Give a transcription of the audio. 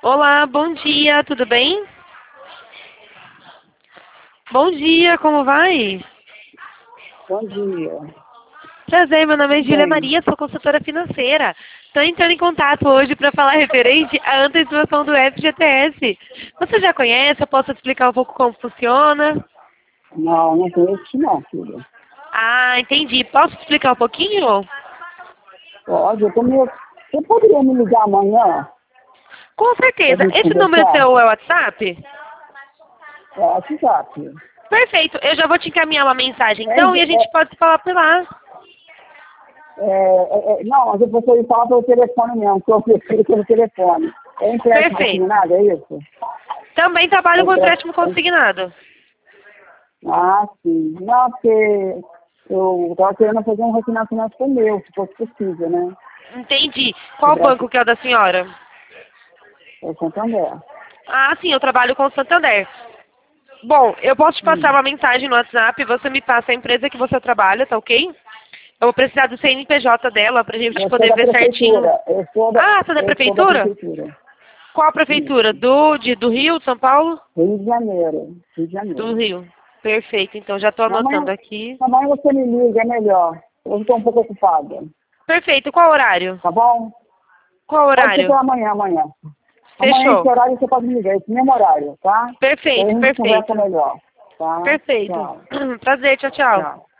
Olá, bom dia, tudo bem? Bom dia, como vai? Bom dia. Prazer, meu nome é Tudo Júlia bem? Maria, sou consultora financeira. Estou entrando em contato hoje para falar referente à antecipação do FGTS. Você já conhece? Eu posso te explicar um pouco como funciona? Não, não conheço não, filha. Ah, entendi. Posso te explicar um pouquinho? Pode, eu tô meio... Você poderia me ligar amanhã Com pra certeza. gente Esse número conversar? seu é o WhatsApp? É, WhatsApp. Perfeito. Eu já vou te encaminhar uma mensagem É, então e a gente pode falar por lá. não, mas eu preciso falar pelo telefone mesmo, que eu prefiro pelo telefone. É empréstimo Perfeito. consignado, é isso? Também É trabalho com empréstimo empréstimo... consignado. Ah, sim. Não, porque eu estava querendo fazer um refinanciamento com o meu, se fosse possível, né? Entendi. O Qual Brasil banco que é o da senhora? é Santander. Ah, sim, eu trabalho com o Santander. Bom, eu posso te passar Hum. uma mensagem no WhatsApp, você me passa a empresa que você trabalha, tá ok? Eu vou precisar do CNPJ dela pra gente Eu sou poder da ver certinho. prefeitura. Ah, você é da Eu sou da prefeitura? prefeitura. Qual prefeitura? Isso. Do Rio, de São Paulo? Rio de Janeiro. Rio de Do Janeiro. Rio. Perfeito, então já estou Amanhã, anotando aqui. amanhã você me liga, é melhor. Eu estou um pouco ocupada. Perfeito, qual horário? Tá bom? Qual Pode ser horário? para amanhã, amanhã. Amanhã, esse Fechou. horário, você pode me ligar, esse mesmo horário, tá? Aí a Perfeito, gente conversa perfeito. melhor. Tá? Perfeito. Tchau. Prazer, tchau, tchau. Tchau.